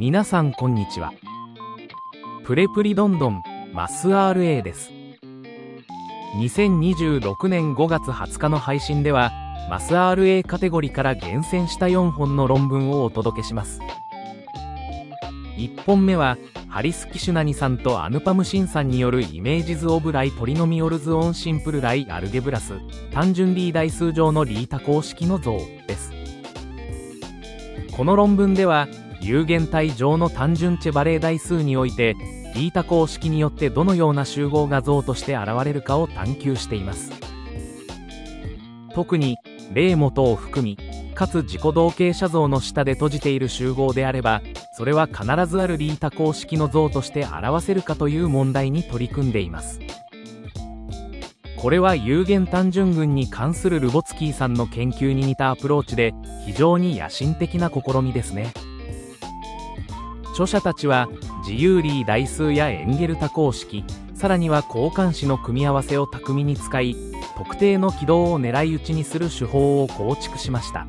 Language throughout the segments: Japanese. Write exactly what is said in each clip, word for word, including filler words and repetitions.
皆さんこんにちは。プレプリどんどんマス アールエー です。にせんにじゅうろくねんごがつはつかの配信ではマス アールエー カテゴリーから厳選したよんほんの論文をお届けします。いっぽんめはハリス・キシュナニさんとアヌパムシンさんによるイメージズ・オブ・ライ・ポリノミオルズ・オン・シンプル・ライ・アルゲブラス単純リー代数上のリー多項式の像です。この論文では有限体上の単純チェバレー代数においてリー多項式によってどのような集合が像として現れるかを探求しています。特に例元を含みかつ自己同型写像の下で閉じている集合であればそれは必ずあるリー多項式の像として表せるかという問題に取り組んでいます。これは有限単純群に関するルボツキーさんの研究に似たアプローチで非常に野心的な試みですね。著者たちは自由リー代数やエンゲル多項式、さらには交換子の組み合わせを巧みに使い特定の軌道を狙い撃ちにする手法を構築しました。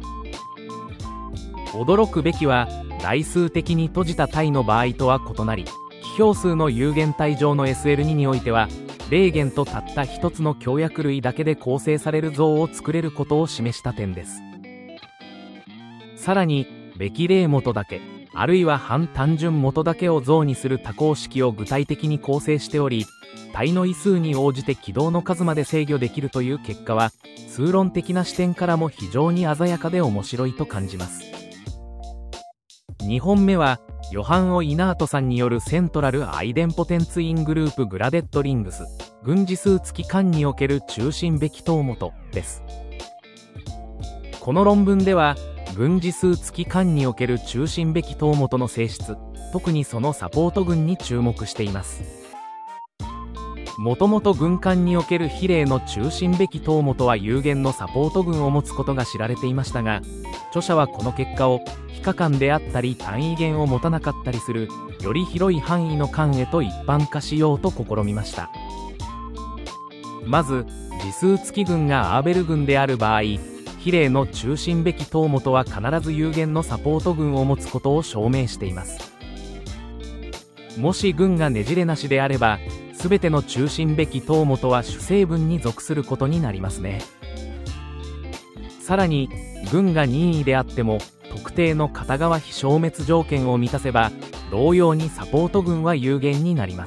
驚くべきは代数的に閉じた体の場合とは異なり奇標数の有限体上の エスエルツー においては0元とたった一つの強約類だけで構成される像を作れることを示した点です。さらにべき例元だけあるいは半単純元だけを像にする多項式を具体的に構成しており体の位数に応じて軌道の数まで制御できるという結果は数論的な視点からも非常に鮮やかで面白いと感じます。にほんめはヨハン・オ・イナートさんによるセントラル・アイデンポテンツ・イン・グループ・グラデッド・リングス群次数付き間における中心べき等元です。この論文では群次数付き間における中心べき等元の性質、特にそのサポート群に注目しています。もともと群間における比例の中心べき等元は有限のサポート群を持つことが知られていましたが、著者はこの結果を非可間であったり単位元を持たなかったりするより広い範囲の間へと一般化しようと試みました。まず次数付き群がアーベル群である場合、比例の中心べき等元は必ず有限のサポート群を持つことを証明しています。もし群がねじれなしであればすべての中心べき等元は主成分に属することになりますね。さらに群が任意であっても特定の片側非消滅条件を満たせば同様にサポート群は有限になります。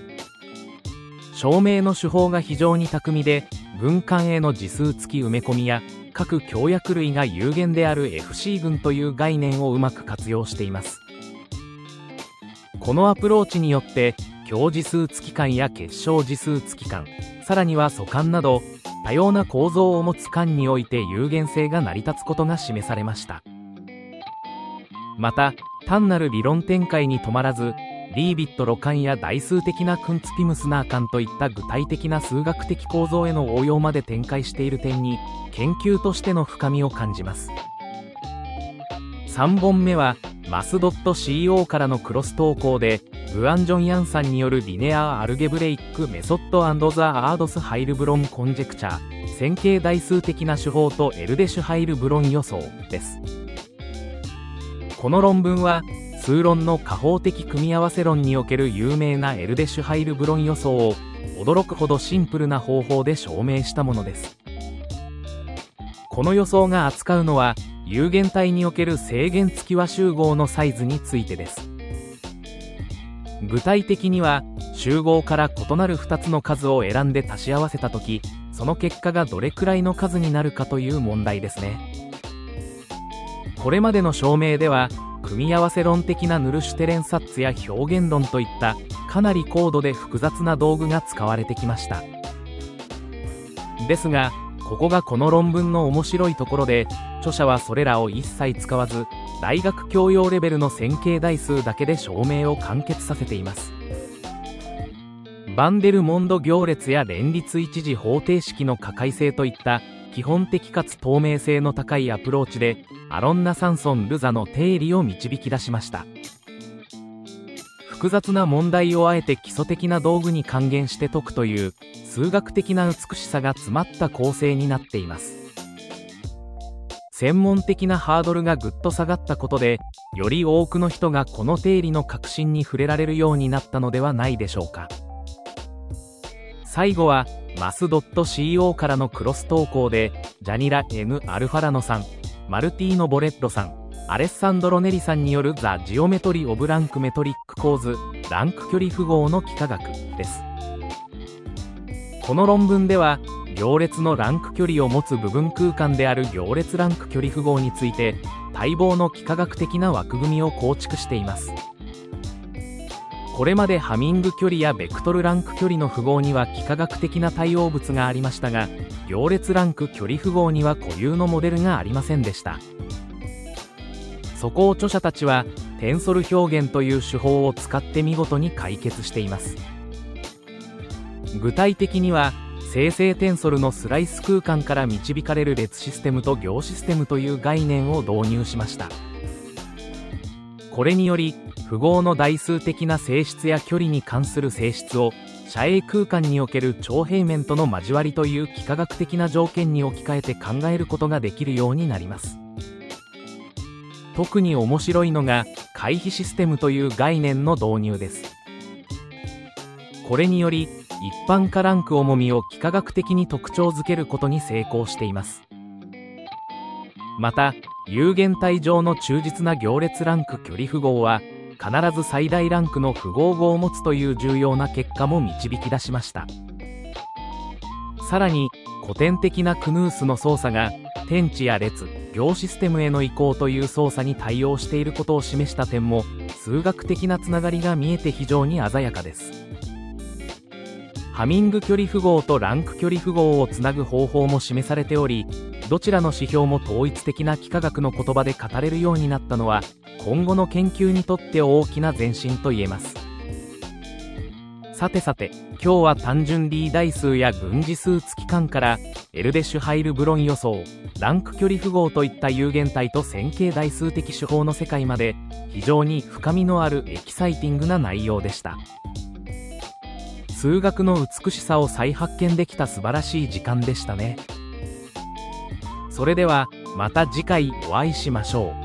証明の手法が非常に巧みで群間への次数付き埋め込みや各強約類が有限である エフシー 群という概念をうまく活用しています。このアプローチによって強次数付き間や結晶次数付き間、さらには素間など多様な構造を持つ間において有限性が成り立つことが示されました。また単なる理論展開に止まらずリービット路間や代数的なクンツピムスナー間といった具体的な数学的構造への応用まで展開している点に研究としての深みを感じます。さんぼんめはマス .co からのクロス投稿でグアン・ジョンヤンさんによるリネア・アルゲブレイック・メソッド&ザ・アードス・ハイルブロン・コンジェクチャー線形代数的な手法とエルデシュ・ハイルブロン予想です。この論文は数論の加法的組み合わせ論における有名なエルデシュ・ハイルブロン予想を驚くほどシンプルな方法で証明したものです。この予想が扱うのは有限体における正弦付き和集合のサイズについてです。具体的には集合から異なるふたつの数を選んで足し合わせたときその結果がどれくらいの数になるかという問題ですね。これまでの証明では組み合わせ論的なヌルシュテレンサッツや表現論といったかなり高度で複雑な道具が使われてきました。ですがここがこの論文の面白いところで著者はそれらを一切使わず大学教養レベルの線形代数だけで証明を完結させています。バンデルモンド行列や連立一次方程式の可解性といった基本的かつ透明性の高いアプローチでアロンナ・サンソン・ルザの定理を導き出しました。複雑な問題をあえて基礎的な道具に還元して解くという数学的な美しさが詰まった構成になっています。 専門的なハードルがぐっと下がったことで、より多くの人がこの定理の革新に触れられるようになったのではないでしょうか。最後はマス .co からのクロス投稿で、ジャニラ N アルファラノさん、マルティーノ・ボレッロさん、アレッサンドロ・ネリさんによるザ・ジオメトリ・オブ・ランク・メトリック構図ランク距離符号の幾何学です。この論文では、行列のランク距離を持つ部分空間である行列ランク距離符号について、待望の幾何学的な枠組みを構築しています。これまでハミング距離やベクトルランク距離の符号には幾何学的な対応物がありましたが、行列ランク距離符号には固有のモデルがありませんでした。そこを著者たちはテンソル表現という手法を使って見事に解決しています。具体的には、生成テンソルのスライス空間から導かれる列システムと行システムという概念を導入しました。これにより、符号の代数的な性質や距離に関する性質を斜影空間における長平面との交わりという幾何学的な条件に置き換えて考えることができるようになります。特に面白いのが回避システムという概念の導入です。これにより一般化ランク重みを幾何学的に特徴づけることに成功しています。また有限体上の忠実な行列ランク距離符号は必ず最大ランクの符号語を持つという重要な結果も導き出しました。さらに古典的なクヌースの操作が天地や列、行システムへの移行という操作に対応していることを示した点も数学的なつながりが見えて非常に鮮やかです。ハミング距離符号とランク距離符号をつなぐ方法も示されており、どちらの指標も統一的な幾何学の言葉で語れるようになったのは今後の研究にとって大きな前進と言えます。さてさて、今日は単純 D 代数や分次数付き間からエルデシュハイルブロン予想、ランク距離符号といった有限体と線形代数的手法の世界まで非常に深みのあるエキサイティングな内容でした。数学の美しさを再発見できた素晴らしい時間でしたね。それではまた次回お会いしましょう。